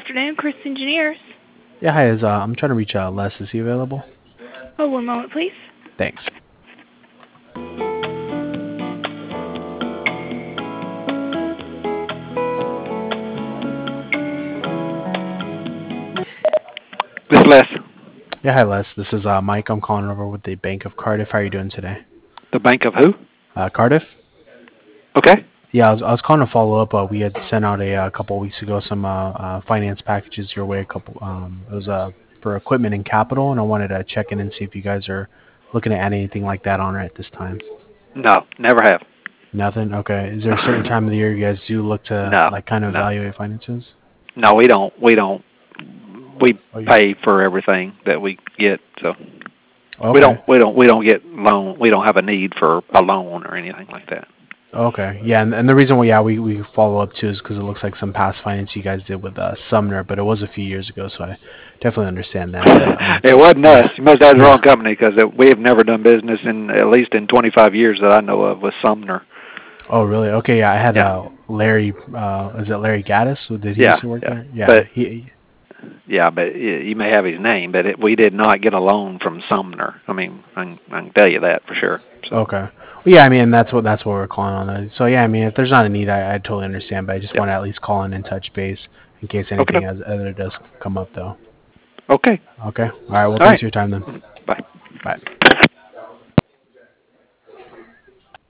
afternoon, Chris Engineers. Yeah, hi. I'm trying to reach Les. Is he available? Oh, one moment, please. Thanks. This Les, Yeah, hi Les. This is Mike. I'm calling over with the Bank of Cardiff. How are you doing today? the bank of who? Cardiff? Okay. Yeah, I was calling to follow up. We had sent out a couple weeks ago some finance packages your way. It was for equipment and capital, and I wanted to check in and see if you guys are looking to add anything like that on at this time. No, never have. Nothing. Okay. Is there a certain time of the year you guys do look to No, like kind of no, evaluate finances? no. We don't. We don't. We Oh, pay for everything that we get, so we okay. don't. We don't. We don't get loan. We don't have a need for a loan or anything like that. Okay. Yeah, and the reason why we follow up too is because it looks like some past finance you guys did with Sumner, but it was a few years ago, so I definitely understand that. But It wasn't yeah, us. You must have the yeah. wrong company because we have never done business in at least in 25 years that I know of with Sumner. Oh, really? Okay. Yeah, I had Yeah, Larry. Is it Larry Gaddis? Did he yeah, used to work yeah. there? Yeah. But yeah, but you may have his name, but we did not get a loan from Sumner. I mean, I can tell you that for sure. So Okay. Well, yeah. I mean, that's what we're calling on. So yeah, I mean, if there's not a need, I totally understand. But I just yeah. want to at least call in and touch base in case Okay. anything as other does come up, though. Okay. Okay. All right. Well, All thanks right. for your time then. Bye. Bye.